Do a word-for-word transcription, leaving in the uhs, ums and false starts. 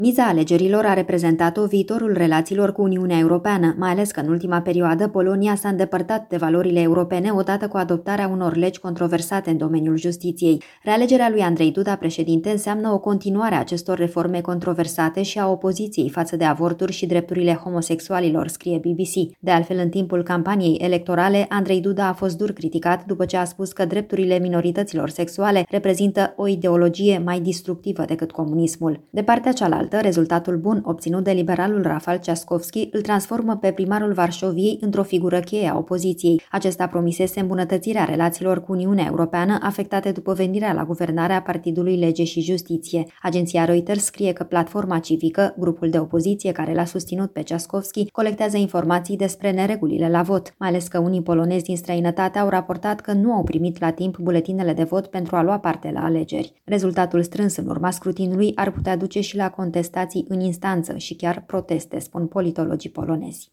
Miza alegerilor a reprezentat-o viitorul relațiilor cu Uniunea Europeană, mai ales că în ultima perioadă Polonia s-a îndepărtat de valorile europene odată cu adoptarea unor legi controversate în domeniul justiției. Realegerea lui Andrei Duda președinte înseamnă o continuare a acestor reforme controversate și a opoziției față de avorturi și drepturile homosexualilor, scrie B B C. De altfel, în timpul campaniei electorale, Andrei Duda a fost dur criticat după ce a spus că drepturile minorităților sexuale reprezintă o ideologie mai destructivă decât comunismul. De partea cealaltă, rezultatul bun obținut de liberalul Rafal Trzaskowski îl transformă pe primarul Varșoviei într-o figură cheie a opoziției. Acesta promisese îmbunătățirea relațiilor cu Uniunea Europeană afectate după venirea la guvernare a Partidului Lege și Justiție. Agenția Reuters scrie că Platforma Civică, grupul de opoziție care l-a susținut pe Trzaskowski, colectează informații despre neregulile la vot, mai ales că unii polonezi din străinătate au raportat că nu au primit la timp buletinele de vot pentru a lua parte la alegeri. Rezultatul strâns în urma scrutinului ar putea duce și la contestații în instanță și chiar proteste, spun politologii polonezi.